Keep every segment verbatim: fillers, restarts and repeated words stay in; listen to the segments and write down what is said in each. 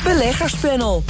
Beleggerspanel.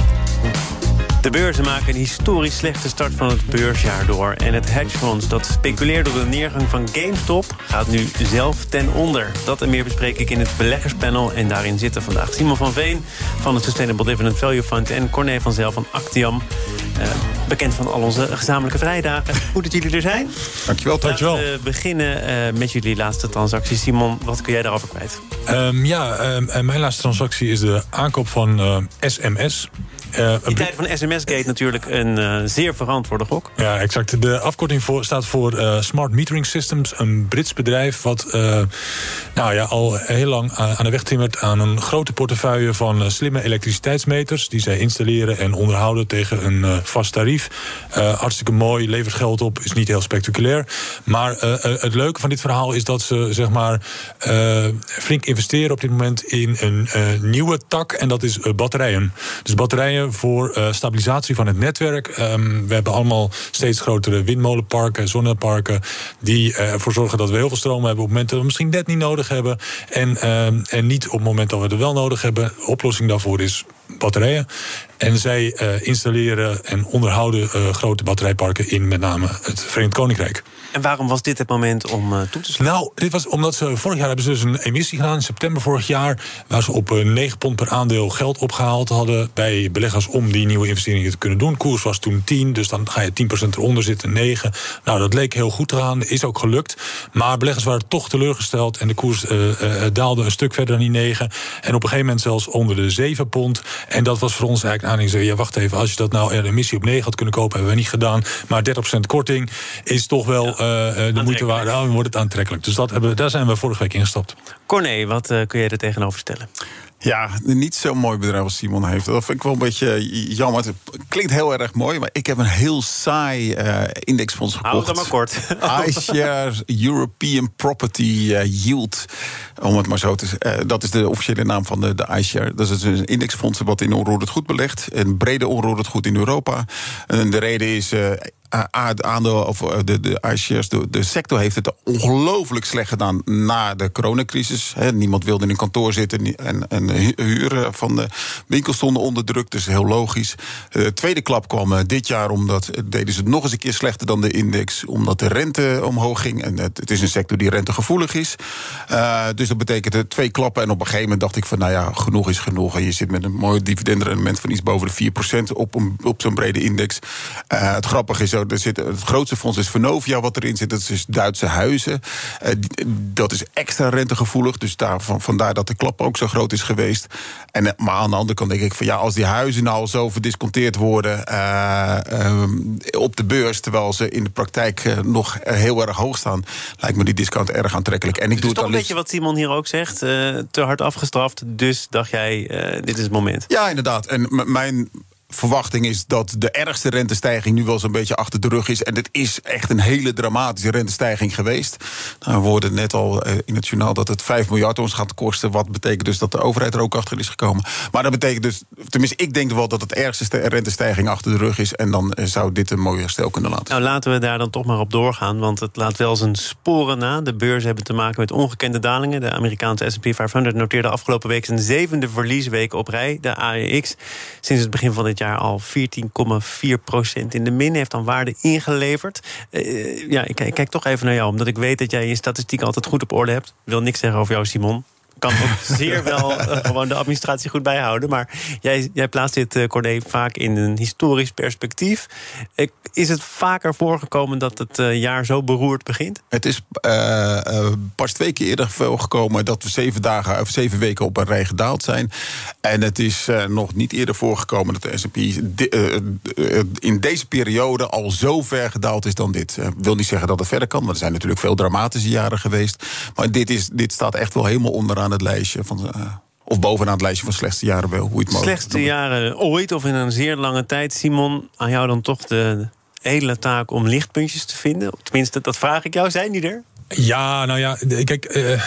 De beurzen maken een historisch slechte start van het beursjaar door. En het hedgefonds dat speculeerde op de neergang van GameStop gaat nu zelf ten onder. Dat en meer bespreek ik in het beleggerspanel. En daarin zitten vandaag Simon van Veen van het Sustainable Dividend Value Fund en Corné van Zijl van Actiam. Uh, bekend van al onze gezamenlijke vrijdagen. Goed dat jullie er zijn. Dankjewel. Dankjewel. Laten we beginnen uh, met jullie laatste transactie. Simon, wat kun jij daarover kwijt? Um, ja, um, mijn laatste transactie is de aankoop van uh, S M S. Uh, In tijden van S M S-gate natuurlijk een uh, zeer verantwoorde gok. Ja, exact. De afkorting voor, staat voor uh, Smart Metering Systems. Een Brits bedrijf wat uh, nou ja, al heel lang aan de weg timmert aan een grote portefeuille van uh, slimme elektriciteitsmeters die zij installeren en onderhouden tegen een uh, vast tarief. Uh, hartstikke mooi, levert geld op, is niet heel spectaculair. Maar uh, het leuke van dit verhaal is dat ze zeg maar uh, flink investeren op dit moment in een uh, nieuwe tak en dat is uh, batterijen. Dus batterijen voor uh, stabilisatie van het netwerk. Um, we hebben allemaal steeds grotere windmolenparken, zonneparken die uh, ervoor zorgen dat we heel veel stroom hebben op het moment dat we misschien net niet nodig hebben. En, uh, en niet op het moment dat we het wel nodig hebben. De oplossing daarvoor is batterijen. En zij uh, installeren en onderhouden uh, grote batterijparken in met name het Verenigd Koninkrijk. En waarom was dit het moment om uh, toe te slaan? Nou, dit was omdat ze vorig jaar hebben ze dus een emissie gedaan, in september vorig jaar, waar ze op uh, negen pond per aandeel geld opgehaald hadden bij beleggers om die nieuwe investeringen te kunnen doen. Koers was toen tien, dus dan ga je tien procent eronder zitten, negen. Nou, dat leek heel goed te gaan, is ook gelukt. Maar beleggers waren toch teleurgesteld en de koers uh, uh, daalde een stuk verder dan die negen. En op een gegeven moment zelfs onder de zeven pond. En dat was voor ons eigenlijk een aanleiding. Ja, wacht even, als je dat nou een emissie op negen had kunnen kopen, hebben we niet gedaan. Maar dertig procent korting is toch wel uh, uh, de moeite waard. Nou, dan wordt het aantrekkelijk. Dus dat hebben, daar zijn we vorige week ingestapt. Corné, wat uh, kun je er tegenover stellen? Ja, niet zo'n mooi bedrijf als Simon heeft. Dat vind ik wel een beetje jammer. Het klinkt heel erg mooi, maar ik heb een heel saai uh, indexfonds gekocht. Hou het maar kort. iShares European Property uh, Yield, om het maar zo te zeggen. Uh, dat is de officiële naam van de, de iShare. Dat is een indexfonds wat in onroerend goed belegt. Een brede onroerend goed in Europa. En de reden is Uh, het aandeel of de, de iShares, de, de sector heeft het ongelooflijk slecht gedaan na de coronacrisis. He, niemand wilde in een kantoor zitten en, en de huren van de winkels stonden onder druk, dus heel logisch. De tweede klap kwam dit jaar omdat deden ze het nog eens een keer slechter dan de index, omdat de rente omhoog ging. En het, het is een sector die rentegevoelig is. Uh, dus dat betekent twee klappen. En op een gegeven moment dacht ik van, nou ja, genoeg is genoeg. En je zit met een mooi dividendrendement van iets boven de vier procent op, een, op zo'n brede index. Uh, het grappige is, er zit, het grootste fonds is Vonovia wat erin zit. Dat is Duitse huizen. Uh, dat is extra rentegevoelig. Dus daar, van, vandaar dat de klap ook zo groot is geweest. En, maar aan de andere kant denk ik van ja, als die huizen nou zo verdisconteerd worden uh, um, op de beurs, terwijl ze in de praktijk uh, nog heel erg hoog staan, lijkt me die discount erg aantrekkelijk. En ik het doe is het toch een beetje wat Simon hier ook zegt. Uh, te hard afgestraft. Dus dacht jij, uh, dit is het moment. Ja, inderdaad. En m- mijn verwachting is dat de ergste rentestijging nu wel zo'n beetje achter de rug is. En dit is echt een hele dramatische rentestijging geweest. Nou, we hoorden net al in het journaal dat het vijf miljard ons gaat kosten. Wat betekent dus dat de overheid er ook achter is gekomen. Maar dat betekent dus, tenminste ik denk wel dat het ergste rentestijging achter de rug is. En dan zou dit een mooi herstel kunnen laten. Nou, laten we daar dan toch maar op doorgaan. Want het laat wel zijn sporen na. De beurzen hebben te maken met ongekende dalingen. De Amerikaanse S en P vijfhonderd noteerde afgelopen week zijn zevende verliesweek op rij. De A E X sinds het begin van dit jaar al veertien komma vier procent in de min, heeft aan waarde ingeleverd. Uh, ja, ik, ik kijk toch even naar jou, omdat ik weet dat jij je statistiek altijd goed op orde hebt. Ik wil niks zeggen over jou, Simon. Kan ook zeer wel uh, gewoon de administratie goed bijhouden. Maar jij, jij plaatst dit, uh, Corné, vaak in een historisch perspectief. Uh, is het vaker voorgekomen dat het uh, jaar zo beroerd begint? Het is uh, uh, pas twee keer eerder voorgekomen dat we zeven dagen of zeven weken op een rij gedaald zijn. En het is uh, nog niet eerder voorgekomen dat de S en P de, uh, uh, in deze periode al zo ver gedaald is dan dit. Ik uh, wil niet zeggen dat het verder kan, maar er zijn natuurlijk veel dramatische jaren geweest. Maar dit, is, dit staat echt wel helemaal onderaan het lijstje van Uh, of bovenaan het lijstje van slechtste jaren wel. Hoe het slechtste jaren ooit of in een zeer lange tijd. Simon, aan jou dan toch de hele taak om lichtpuntjes te vinden? Tenminste, dat vraag ik jou. Zijn die er? Ja, nou ja, kijk, uh,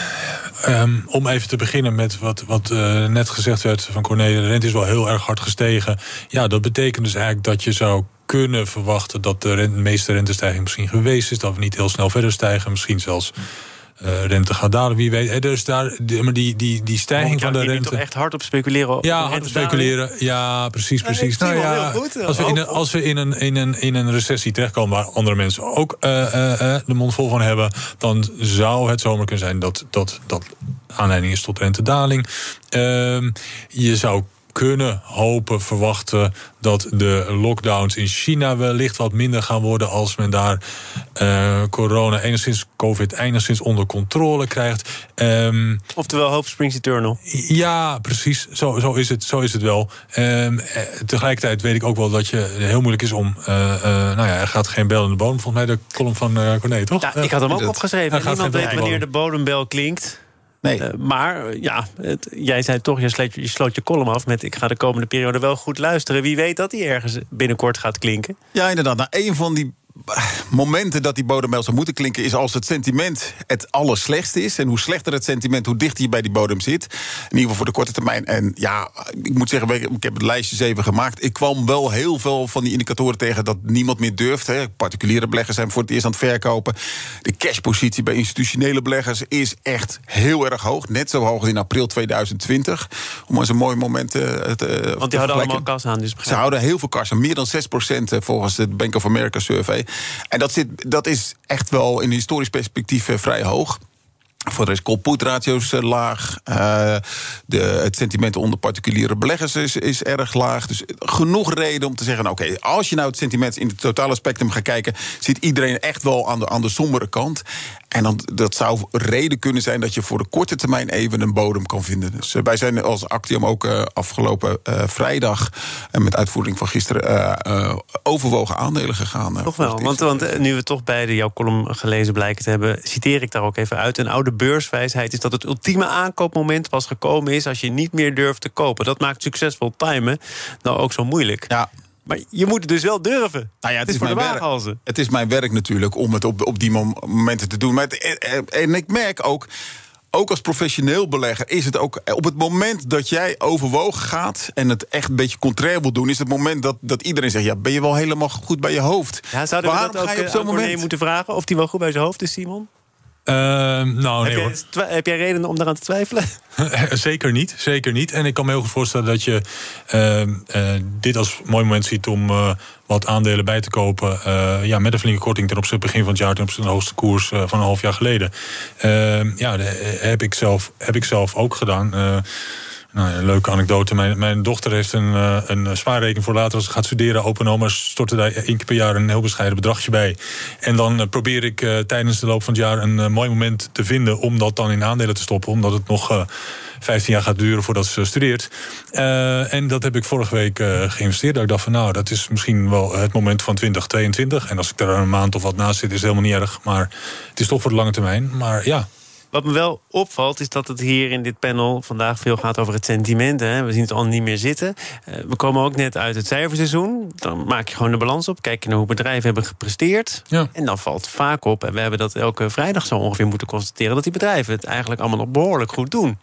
um, om even te beginnen met wat, wat uh, net gezegd werd van Corné, de rente is wel heel erg hard gestegen. Ja, dat betekent dus eigenlijk dat je zou kunnen verwachten dat de rente, meeste rentestijging misschien geweest is, dat we niet heel snel verder stijgen, misschien zelfs uh, rente gaat dalen, wie weet. Hey, dus daar, die, maar die, die, die stijging van de rente... Je toch echt hard op speculeren? Op ja, hard op speculeren. Ja, precies, precies. Nee, nou ja, goed, als we, in een, als we in een, in, een, in een recessie terechtkomen waar andere mensen ook uh, uh, uh, de mond vol van hebben, dan zou het zomaar kunnen zijn dat dat, dat aanleiding is tot rentedaling. Uh, je zou kunnen hopen, verwachten dat de lockdowns in China wellicht wat minder gaan worden als men daar uh, corona, enigszins COVID, enigszins onder controle krijgt. Um, Oftewel, hope springs eternal. Ja, precies. Zo, zo, is, het, zo is het wel. Um, tegelijkertijd weet ik ook wel dat je het heel moeilijk is om... Uh, uh, nou ja, er gaat geen bel in de bodem. Volgens mij de column van uh, Corné, toch? Ja, ik had hem ook dat, opgeschreven. En niemand weet wanneer de bodembel klinkt. Nee. Uh, maar ja, het, jij zei toch, je sloot, je sloot je column af met... ik ga de komende periode wel goed luisteren. Wie weet dat die ergens binnenkort gaat klinken? Ja, inderdaad. Nou, een van die momenten dat die bodembel zou moeten klinken is als het sentiment het allerslechtste is. En hoe slechter het sentiment, hoe dichter je bij die bodem zit. In ieder geval voor de korte termijn. En ja, ik moet zeggen, ik heb het lijstjes even gemaakt. Ik kwam wel heel veel van die indicatoren tegen dat niemand meer durft. Hè. Particuliere beleggers zijn voor het eerst aan het verkopen. De cashpositie bij institutionele beleggers is echt heel erg hoog. Net zo hoog als in april tweeduizend twintig. Om eens een mooi moment te, te Want die houden allemaal kas aan. Dus Ze houden heel veel kas aan. Meer dan zes procent volgens de Bank of America survey. En dat, zit, dat is echt wel in historisch perspectief uh, vrij hoog. Voor de rest call-put-ratio's uh, laag. Uh, de, het sentiment onder particuliere beleggers is, is erg laag. Dus genoeg reden om te zeggen... oké, okay, als je nou het sentiment in het totale spectrum gaat kijken... zit iedereen echt wel aan de, aan de sombere kant. En dan, dat zou reden kunnen zijn dat je voor de korte termijn even een bodem kan vinden. Dus uh, wij zijn als Actium ook uh, afgelopen uh, vrijdag... en uh, met uitvoering van gisteren uh, uh, overwogen aandelen gegaan. Uh, toch wel, want, want uh, nu we toch beide jouw column gelezen blijken te hebben... citeer ik daar ook even uit. Een oude beurswijsheid is dat het ultieme aankoopmoment pas gekomen is... als je niet meer durft te kopen. Dat maakt succesvol timen nou ook zo moeilijk. Ja. Maar je moet het dus wel durven. Nou ja, het, het is, is voor mijn de waaghalzen. werk. Het is mijn werk natuurlijk om het op, op die momenten te doen. Maar het, en ik merk ook... Ook als professioneel belegger is het ook... op het moment dat jij overwogen gaat... en het echt een beetje contrair wil doen... is het moment dat, dat iedereen zegt... ja, ben je wel helemaal goed bij je hoofd? Ja, zouden we Waarom dat ook ga je op zo'n moment moeten vragen... of die wel goed bij zijn hoofd is, Simon? Uh, nou, nee, heb, hoor. jij, heb jij reden om daaraan te twijfelen? Zeker niet, zeker niet. En ik kan me heel goed voorstellen dat je uh, uh, dit als mooi moment ziet... om uh, wat aandelen bij te kopen. Uh, ja, met een flinke korting ten opzichte begin van het jaar... ten opzichte van de hoogste koers uh, van een half jaar geleden. Uh, ja, dat heb ik zelf, heb ik zelf ook gedaan... Uh, Nou ja, een leuke anekdote. Mijn, mijn dochter heeft een, uh, een spaarrekening voor later als ze gaat studeren. Open maar storten daar één keer per jaar een heel bescheiden bedragje bij. En dan uh, probeer ik uh, tijdens de loop van het jaar een uh, mooi moment te vinden... om dat dan in aandelen te stoppen. Omdat het nog uh, vijftien jaar gaat duren voordat ze studeert. Uh, en dat heb ik vorige week uh, geïnvesteerd. Dat ik dacht van nou, dat is misschien wel het moment van twintig tweeëntwintig. En als ik daar een maand of wat naast zit, is het helemaal niet erg. Maar het is toch voor de lange termijn. Maar ja... Wat me wel opvalt is dat het hier in dit panel vandaag veel gaat over het sentiment. Hè. We zien het al niet meer zitten. Uh, we komen ook net uit het cijferseizoen. Dan maak je gewoon de balans op. Kijk je naar hoe bedrijven hebben gepresteerd. Ja. En dan valt vaak op, en we hebben dat elke vrijdag zo ongeveer moeten constateren... dat die bedrijven het eigenlijk allemaal nog behoorlijk goed doen.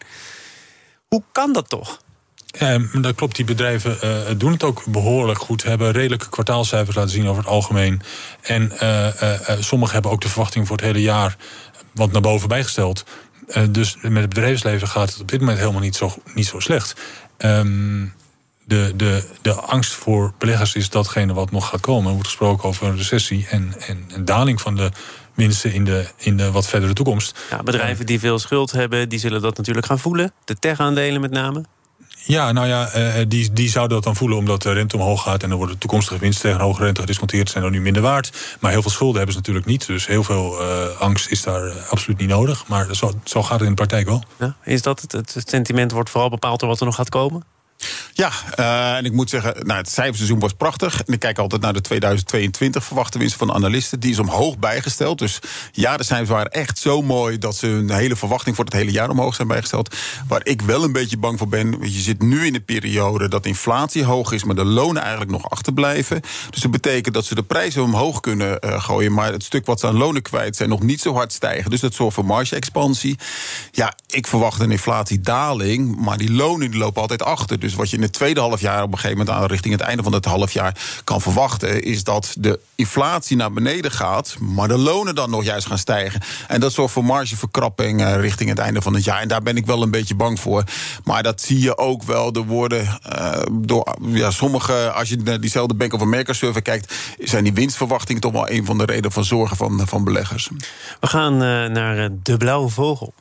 Hoe kan dat toch? Ja, dat klopt, die bedrijven uh, doen het ook behoorlijk goed. Hebben redelijke kwartaalcijfers laten zien over het algemeen. En uh, uh, uh, sommigen hebben ook de verwachting voor het hele jaar... wat naar boven bijgesteld. Uh, dus met het bedrijfsleven gaat het op dit moment helemaal niet zo, niet zo slecht. Um, de, de, de angst voor beleggers is datgene wat nog gaat komen. Er wordt gesproken over een recessie en, en een daling van de winsten in de, in de wat verdere toekomst. Ja, bedrijven die veel schuld hebben, die zullen dat natuurlijk gaan voelen. De tech-aandelen met name. Ja, nou ja, uh, die, die zouden dat dan voelen omdat de rente omhoog gaat... en dan worden de toekomstige winsten tegen hoge rente gedisconteerd... zijn dan nu minder waard. Maar heel veel schulden hebben ze natuurlijk niet. Dus heel veel uh, angst is daar uh, absoluut niet nodig. Maar zo, zo gaat het in de praktijk wel. Ja, is dat het? Het sentiment wordt vooral bepaald door wat er nog gaat komen? Ja, uh, en ik moet zeggen, nou, het cijferseizoen was prachtig. En ik kijk altijd naar de tweeduizend tweeëntwintig verwachte winst van de analisten. Die is omhoog bijgesteld. Dus ja, de cijfers waren echt zo mooi dat ze een hele verwachting voor het hele jaar omhoog zijn bijgesteld. Waar ik wel een beetje bang voor ben. Je zit nu in de periode dat inflatie hoog is, maar de lonen eigenlijk nog achterblijven. Dus dat betekent dat ze de prijzen omhoog kunnen uh, gooien. Maar het stuk wat ze aan lonen kwijt zijn nog niet zo hard stijgen. Dus dat zorgt voor marge-expansie. Ja, ik verwacht een inflatiedaling, maar die lonen die lopen altijd achter. Dus wat je in de het tweede halfjaar op een gegeven moment aan richting het einde van het halfjaar kan verwachten, is dat de inflatie naar beneden gaat, maar de lonen dan nog juist gaan stijgen. En dat zorgt voor margeverkrapping uh, richting het einde van het jaar. En daar ben ik wel een beetje bang voor. Maar dat zie je ook wel. Er worden uh, door ja, sommige, als je naar diezelfde Bank of America survey kijkt, zijn die winstverwachtingen toch wel een van de redenen van zorgen van, van beleggers. We gaan uh, naar uh, de blauwe vogel.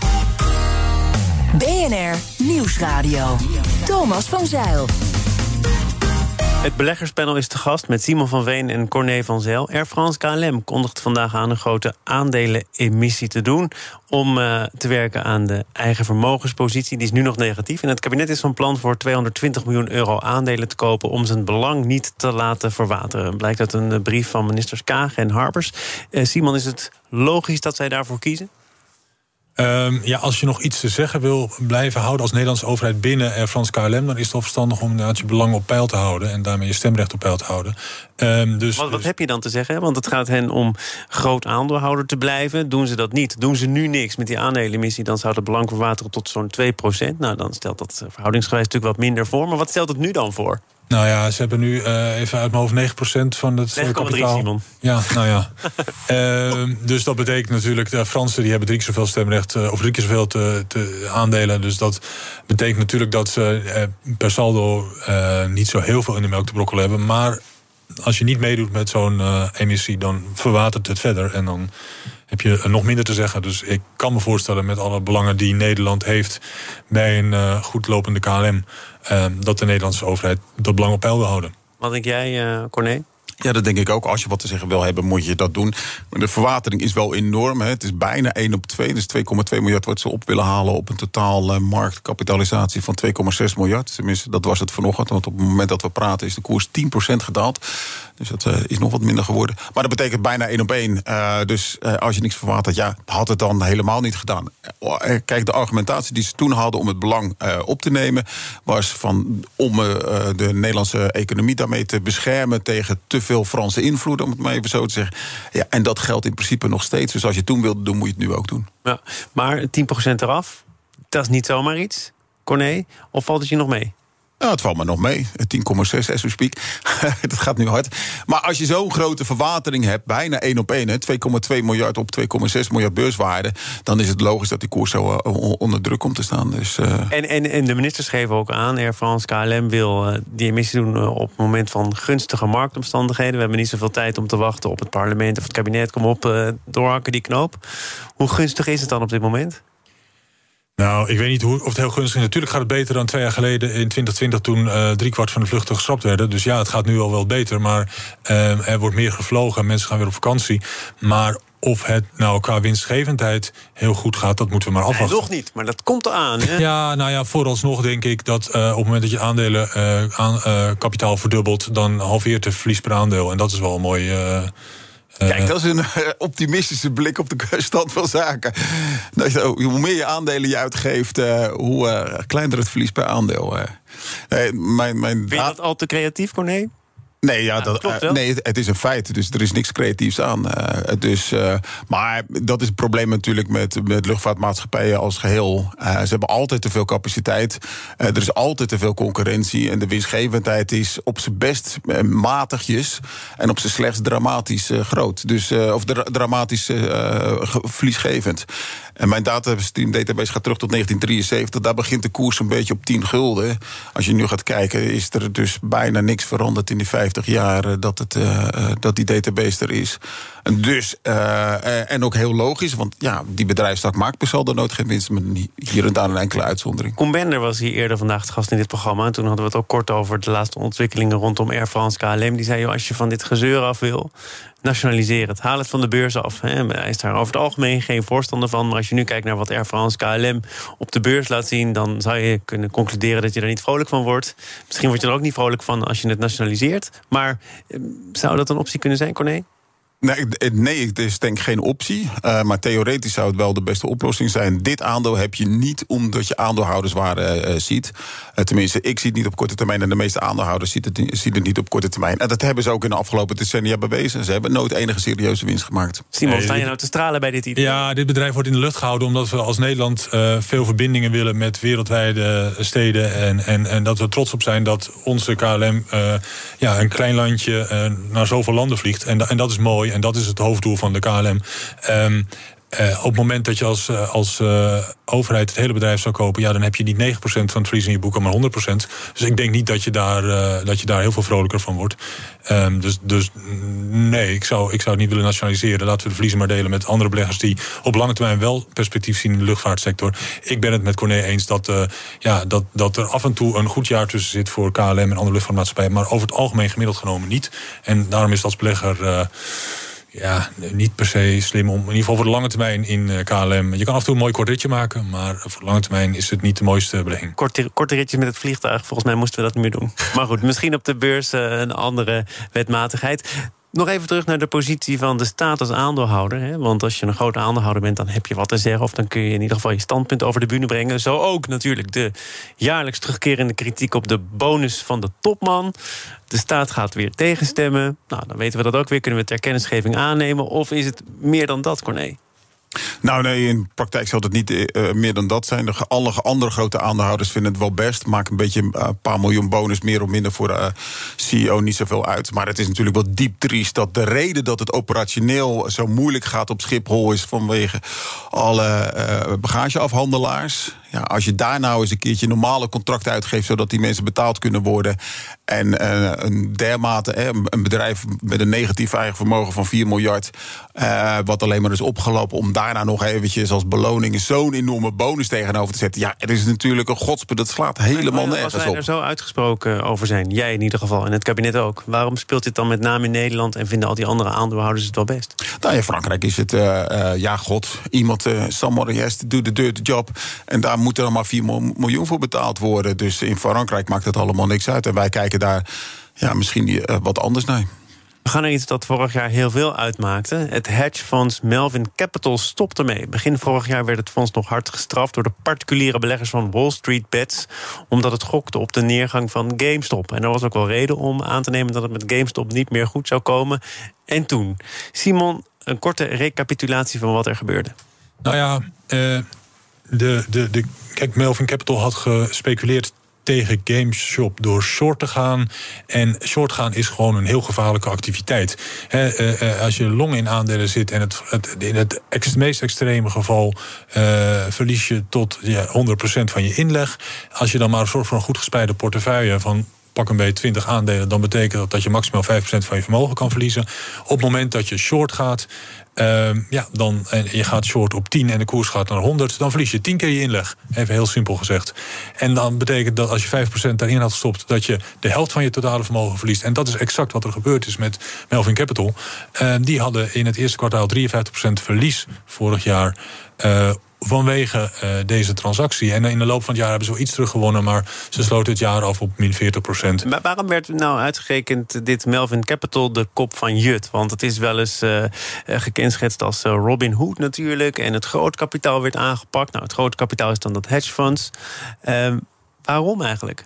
B N R Nieuwsradio. Thomas van Zeil. Het beleggerspanel is te gast met Simon van Veen en Corné van Zijl. Air France K L M kondigt vandaag aan een grote aandelenemissie te doen om uh, te werken aan de eigen vermogenspositie. Die is nu nog negatief. En het kabinet is van plan voor tweehonderdtwintig miljoen euro aandelen te kopen om zijn belang niet te laten verwateren. Blijkt uit een brief van ministers Kaag en Harbers. Uh, Simon, is het logisch dat zij daarvoor kiezen? Um, ja, als je nog iets te zeggen wil blijven houden als Nederlandse overheid binnen Air France K L M, dan is het wel verstandig om inderdaad je belang op peil te houden en daarmee je stemrecht op peil te houden. Um, dus, wat, wat dus... heb je dan te zeggen? Want het gaat hen om groot aandeelhouder te blijven. Doen ze dat niet? Doen ze nu niks met die aandelenemissie, dan zou het belang verwateren tot zo'n twee procent. Nou, dan stelt dat verhoudingsgewijs natuurlijk wat minder voor. Maar wat stelt het nu dan voor? Nou ja, ze hebben nu uh, even uit mijn hoofd negen procent van het negen komma drie, kapitaal. Simon. Ja, nou ja. uh, dus dat betekent natuurlijk, de Fransen die hebben drie keer zoveel stemrecht, uh, of drie keer zoveel te, te aandelen. Dus dat betekent natuurlijk dat ze uh, per saldo uh, niet zo heel veel in de melk te brokkelen hebben. Maar als je niet meedoet met zo'n uh, emissie, dan verwatert het verder. En dan heb je nog minder te zeggen. Dus ik kan me voorstellen met alle belangen die Nederland heeft bij een uh, goed lopende K L M, Uh, dat de Nederlandse overheid dat belang op peil wil houden. Wat denk jij, uh, Corné? Ja, dat denk ik ook. Als je wat te zeggen wil hebben, moet je dat doen. Maar de verwatering is wel enorm. Hè. Het is bijna één op twee. Dus twee komma twee miljard wat ze op willen halen op een totaal uh, marktkapitalisatie van twee komma zes miljard. Tenminste, dat was het vanochtend. Want op het moment dat we praten is de koers tien procent gedaald. Dus dat uh, is nog wat minder geworden. Maar dat betekent bijna één op één. Uh, dus uh, als je niks verwatert, ja, had het dan helemaal niet gedaan. Uh, kijk, de argumentatie die ze toen hadden om het belang uh, op te nemen was van om uh, de Nederlandse economie daarmee te beschermen tegen te veel Franse invloed, om het maar even zo te zeggen. Ja, en dat geldt in principe nog steeds. Dus als je het toen wilde doen, moet je het nu ook doen. Ja, maar tien procent eraf, dat is niet zomaar iets, Corné? Of valt het je nog mee? Nou, het valt me nog mee. tien komma zes, as we speak. Dat gaat nu hard. Maar als je zo'n grote verwatering hebt, bijna één op één, twee komma twee miljard op twee komma zes miljard beurswaarde, dan is het logisch dat die koers zo uh, onder druk komt te staan. Dus, uh... en, en, en de ministers geven ook aan, Air France K L M wil uh, die emissie doen uh, op het moment van gunstige marktomstandigheden. We hebben niet zoveel tijd om te wachten op het parlement of het kabinet. Kom op, uh, doorhakken die knoop. Hoe gunstig is het dan op dit moment? Nou, ik weet niet hoe, of het heel gunstig is. Natuurlijk gaat het beter dan twee jaar geleden in twintig twintig... toen uh, driekwart van de vluchten geschrapt werden. Dus ja, het gaat nu al wel beter. Maar uh, er wordt meer gevlogen en mensen gaan weer op vakantie. Maar of het nou qua winstgevendheid heel goed gaat, dat moeten we maar afwachten. Nee, nog niet, maar dat komt eraan. Hè? Ja, nou ja, vooralsnog denk ik dat uh, op het moment dat je aandelen uh, aan, uh, kapitaal verdubbelt, dan halveert de verlies per aandeel. En dat is wel een mooi. Uh, Kijk, dat is een optimistische blik op de stand van zaken. Hoe meer je aandelen je uitgeeft, hoe kleiner het verlies per aandeel. Nee, mijn, mijn Vind je dat al te creatief, Corné? Nee, ja, ja, dat, klopt wel. nee, het is een feit. Dus er is niks creatiefs aan. Uh, dus, uh, maar dat is het probleem natuurlijk met, met luchtvaartmaatschappijen als geheel. Uh, ze hebben altijd te veel capaciteit. Uh, er is altijd te veel concurrentie. En de winstgevendheid is op zijn best uh, matigjes. En op zijn slechtst dramatisch uh, groot. Dus, uh, of dra- dramatisch uh, verliesgevend. En mijn datastream database gaat terug tot negentien drieënzeventig. Daar begint de koers een beetje op tien gulden. Als je nu gaat kijken, is er dus bijna niks veranderd in die vijftig jaar dat, het, uh, dat die database er is. En dus, uh, en ook heel logisch, want ja, die bedrijfstak maakt per saldo nooit geen winst, maar hier en daar een enkele uitzondering. Koen Bender was hier eerder vandaag te gast in dit programma. En toen hadden we het ook kort over de laatste ontwikkelingen rondom Air France K L M. Die zei, joh, als je van dit gezeur af wil, nationaliseer het. Haal het van de beurs af. Hè. Hij is daar over het algemeen geen voorstander van. Maar als je nu kijkt naar wat Air France K L M op de beurs laat zien, dan zou je kunnen concluderen dat je er niet vrolijk van wordt. Misschien word je er ook niet vrolijk van als je het nationaliseert. Maar zou dat een optie kunnen zijn, Corné? Nee, nee, het is denk ik geen optie. Uh, maar theoretisch zou het wel de beste oplossing zijn. Dit aandeel heb je niet omdat je aandeelhouderswaarde uh, ziet. Uh, tenminste, ik zie het niet op korte termijn. En de meeste aandeelhouders zien het, zien het niet op korte termijn. En dat hebben ze ook in de afgelopen decennia bewezen. Ze hebben nooit enige serieuze winst gemaakt. Simon, nee, sta je nou te stralen bij dit idee? Ja, dit bedrijf wordt in de lucht gehouden omdat we als Nederland uh, veel verbindingen willen met wereldwijde steden. En, en, en dat we trots op zijn dat onze K L M uh, ja, een klein landje uh, naar zoveel landen vliegt. En, en dat is mooi. En dat is het hoofddoel van de K L M. Um, uh, op het moment dat je als, uh, als uh, overheid het hele bedrijf zou kopen, ja, dan heb je niet negen procent van het verlies in je boeken, maar honderd procent. Dus ik denk niet dat je daar, uh, dat je daar heel veel vrolijker van wordt. Um, dus, dus nee, ik zou, ik zou het niet willen nationaliseren. Laten we de verliezen maar delen met andere beleggers die op lange termijn wel perspectief zien in de luchtvaartsector. Ik ben het met Corné eens dat, uh, ja, dat, dat er af en toe een goed jaar tussen zit voor K L M en andere luchtvaartmaatschappijen, maar over het algemeen gemiddeld genomen niet. En daarom is het als belegger Uh, ja, niet per se slim om, in ieder geval voor de lange termijn in K L M. Je kan af en toe een mooi kort ritje maken, maar voor de lange termijn is het niet de mooiste belegging. Korte, korte ritjes met het vliegtuig, volgens mij moesten we dat niet meer doen. Maar goed, misschien op de beurs uh, een andere wetmatigheid. Nog even terug naar de positie van de staat als aandeelhouder. Hè? Want als je een grote aandeelhouder bent, dan heb je wat te zeggen, of dan kun je in ieder geval je standpunt over de bühne brengen. Zo ook natuurlijk de jaarlijks terugkerende kritiek op de bonus van de topman. De staat gaat weer tegenstemmen. Nou, dan weten we dat ook weer. Kunnen we ter kennisgeving aannemen? Of is het meer dan dat, Corné? Nou nee, in praktijk zal het niet uh, meer dan dat zijn. De alle andere grote aandeelhouders vinden het wel best. Maakt een beetje een uh, paar miljoen bonus, meer of minder voor de uh, C E O niet zoveel uit. Maar het is natuurlijk wel diep triest dat de reden dat het operationeel zo moeilijk gaat op Schiphol is vanwege alle uh, bagageafhandelaars. Ja, als je daar nou eens een keertje normale contracten uitgeeft, zodat die mensen betaald kunnen worden. En uh, een dermate, eh, een bedrijf met een negatief eigen vermogen van vier miljard, Uh, wat alleen maar is opgelopen, om daarna nog eventjes als beloning zo'n enorme bonus tegenover te zetten. Ja, het is natuurlijk een godspe, dat slaat helemaal nergens op. Als wij er zo uitgesproken over zijn, jij in ieder geval en het kabinet ook, waarom speelt dit dan met name in Nederland en vinden al die andere aandeelhouders het wel best? Nou, in Frankrijk is het, uh, uh, ja god, iemand, uh, somebody has to do the dirty job. En daar moet er dan maar vier miljoen voor betaald worden. Dus in Frankrijk maakt het allemaal niks uit. En wij kijken daar ja, misschien uh, wat anders naar. We gaan naar iets dat vorig jaar heel veel uitmaakte. Het hedgefonds Melvin Capital stopte ermee. Begin vorig jaar werd het fonds nog hard gestraft door de particuliere beleggers van Wall Street Bets, omdat het gokte op de neergang van GameStop. En er was ook wel reden om aan te nemen dat het met GameStop niet meer goed zou komen. En toen, Simon, een korte recapitulatie van wat er gebeurde. Nou ja, uh, de, de, de, kijk, Melvin Capital had gespeculeerd tegen GameStop door short te gaan. En short gaan is gewoon een heel gevaarlijke activiteit. He, uh, uh, als je long in aandelen zit en het, het, in het ex, meest extreme geval uh, verlies je tot ja, honderd procent van je inleg. Als je dan maar zorgt voor een goed gespreide portefeuille van pak een beetje twintig aandelen, dan betekent dat dat je maximaal vijf procent van je vermogen kan verliezen. Op het moment dat je short gaat, Uh, ja, dan, en je gaat short op tien en de koers gaat naar honderd, dan verlies je tien keer je inleg. Even heel simpel gezegd. En dan betekent dat als je vijf procent daarin had gestopt, dat je de helft van je totale vermogen verliest. En dat is exact wat er gebeurd is met Melvin Capital. Uh, die hadden in het eerste kwartaal drieënvijftig procent verlies vorig jaar. Uh, vanwege uh, deze transactie. En in de loop van het jaar hebben ze wel iets teruggewonnen, maar ze sloten het jaar af op min veertig procent. Maar waarom werd nou uitgerekend dit Melvin Capital de kop van Jut? Want het is wel eens uh, gekenschetst als uh, Robin Hood natuurlijk. En het groot kapitaal werd aangepakt. Nou, het grote kapitaal is dan dat hedgefonds. Uh, waarom eigenlijk?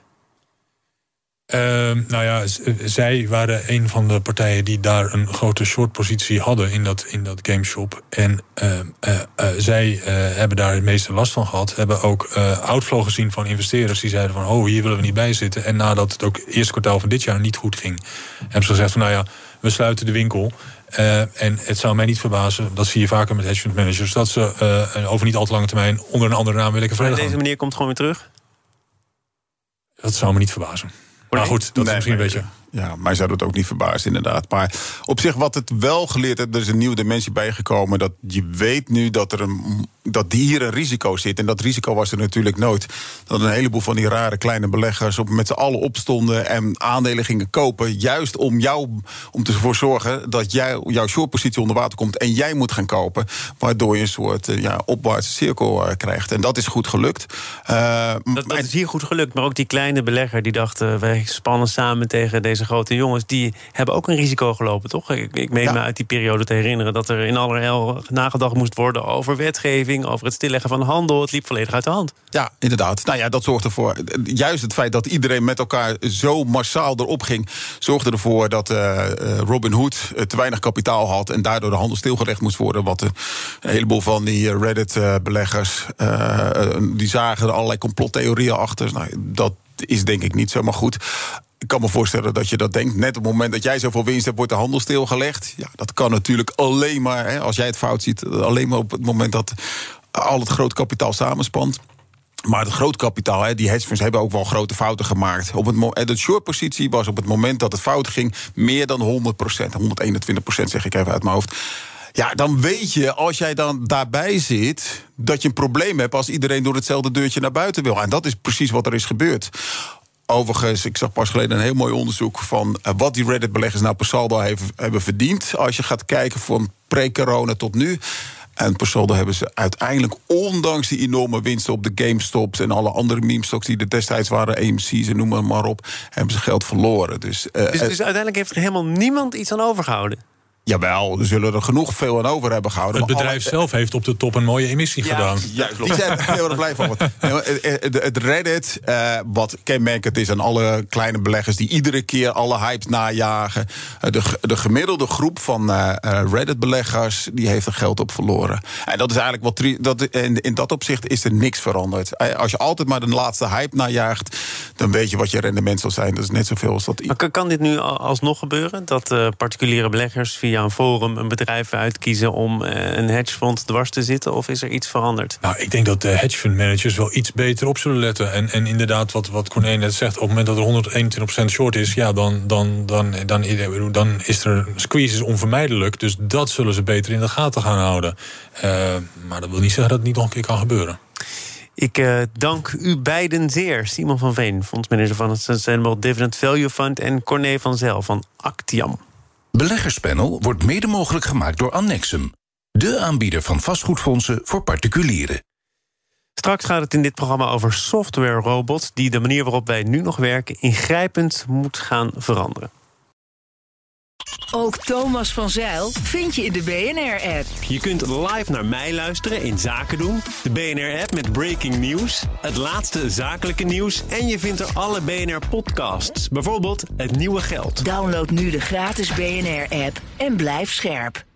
Uh, nou ja, z- zij waren een van de partijen die daar een grote shortpositie hadden in dat, in dat GameStop. En uh, uh, uh, zij uh, hebben daar het meeste last van gehad. Hebben ook uh, outflow gezien van investeerders die zeiden van, oh, hier willen we niet bij zitten. En nadat het ook het eerste kwartaal van dit jaar niet goed ging, hebben ze gezegd van, nou ja, we sluiten de winkel. Uh, en het zou mij niet verbazen, dat zie je vaker met hedge fund managers, dat ze uh, over niet al te lange termijn onder een andere naam willen verder gaan. Maar deze manier komt gewoon weer terug? Dat zou me niet verbazen. Maar goed, dat nee, is misschien maar, een beetje. Ja, mij zou dat ook niet verbazen, inderdaad. Maar op zich, wat het wel geleerd heeft, er is een nieuwe dimensie bijgekomen. Dat je weet nu dat er een dat hier een risico zit. En dat risico was er natuurlijk nooit. Dat een heleboel van die rare kleine beleggers op, met z'n allen opstonden en aandelen gingen kopen, juist om jou, om ervoor zorgen dat jij, jouw shortpositie onder water komt en jij moet gaan kopen, waardoor je een soort ja, opwaartse cirkel uh, krijgt. En dat is goed gelukt. Uh, dat, dat is hier goed gelukt, maar ook die kleine belegger die dacht, uh, wij spannen samen tegen deze grote jongens, die hebben ook een risico gelopen, toch? Ik, ik meen ja. me uit die periode te herinneren dat er in allerijl nagedacht moest worden over wetgeving, over het stilleggen van handel. Het liep volledig uit de hand. Ja, inderdaad. Nou ja, dat zorgde ervoor. Juist het feit dat iedereen met elkaar zo massaal erop ging, zorgde ervoor dat uh, Robinhood te weinig kapitaal had en daardoor de handel stilgelegd moest worden. Wat een heleboel van die Reddit-beleggers, uh, die zagen er allerlei complottheorieën achter. Nou, dat is denk ik niet zomaar goed. Ik kan me voorstellen dat je dat denkt. Net op het moment dat jij zoveel winst hebt, wordt de handel stilgelegd. Ja, dat kan natuurlijk alleen maar, hè, als jij het fout ziet, alleen maar op het moment dat al het groot kapitaal samenspant. Maar het groot kapitaal, hè, die hedge funds hebben ook wel grote fouten gemaakt. Op het mo- de short-positie was op het moment dat het fout ging meer dan honderd procent. honderdeenentwintig procent zeg ik even uit mijn hoofd. Ja, dan weet je, als jij dan daarbij zit, dat je een probleem hebt als iedereen door hetzelfde deurtje naar buiten wil. En dat is precies wat er is gebeurd. Overigens, ik zag pas geleden een heel mooi onderzoek van uh, wat die Reddit-beleggers nou per saldo heeft, hebben verdiend. Als je gaat kijken van pre-corona tot nu. En per saldo hebben ze uiteindelijk, ondanks die enorme winsten op de GameStops en alle andere meme-stocks die er destijds waren, A M C's en noem maar, maar op, hebben ze geld verloren. Dus, uh, dus, dus uiteindelijk heeft er helemaal niemand iets aan overgehouden? Jawel, er zullen er genoeg veel aan over hebben gehouden. Het bedrijf alle... zelf heeft op de top een mooie emissie ja, gedaan. Ja, die zijn er heel erg blij van. Het Reddit, uh, wat kenmerkend is aan alle kleine beleggers die iedere keer alle hypes najagen. De, de gemiddelde groep van uh, Reddit-beleggers, die heeft er geld op verloren. En dat is eigenlijk wat tri- dat, in, in dat opzicht is er niks veranderd. Als je altijd maar de laatste hype najaagt, dan weet je wat je rendement zal zijn. Dat is net zoveel als dat. Maar kan dit nu alsnog gebeuren? Dat uh, particuliere beleggers via een forum een bedrijf uitkiezen om uh, een hedgefonds dwars te zitten? Of is er iets veranderd? Nou, ik denk dat de hedgefund managers wel iets beter op zullen letten. En, en inderdaad, wat, wat Corné net zegt, op het moment dat er honderdeenentwintig procent short is, ja, dan, dan, dan, dan, dan is er een squeeze is onvermijdelijk. Dus dat zullen ze beter in de gaten gaan houden. Uh, maar dat wil niet zeggen dat het niet nog een keer kan gebeuren. Ik uh, dank u beiden zeer. Simon van Veen, fondsmanager van het Sustainable Dividend Value Fund, en Corné van Zijl van Actiam. Beleggerspanel wordt mede mogelijk gemaakt door Annexum, de aanbieder van vastgoedfondsen voor particulieren. Straks gaat het in dit programma over software-robots die de manier waarop wij nu nog werken ingrijpend moet gaan veranderen. Ook Thomas van Zijl vind je in de B N R-app. Je kunt live naar mij luisteren in Zaken doen, de B N R-app met breaking news, het laatste zakelijke nieuws en je vindt er alle B N R-podcasts, bijvoorbeeld Het Nieuwe Geld. Download nu de gratis B N R-app en blijf scherp.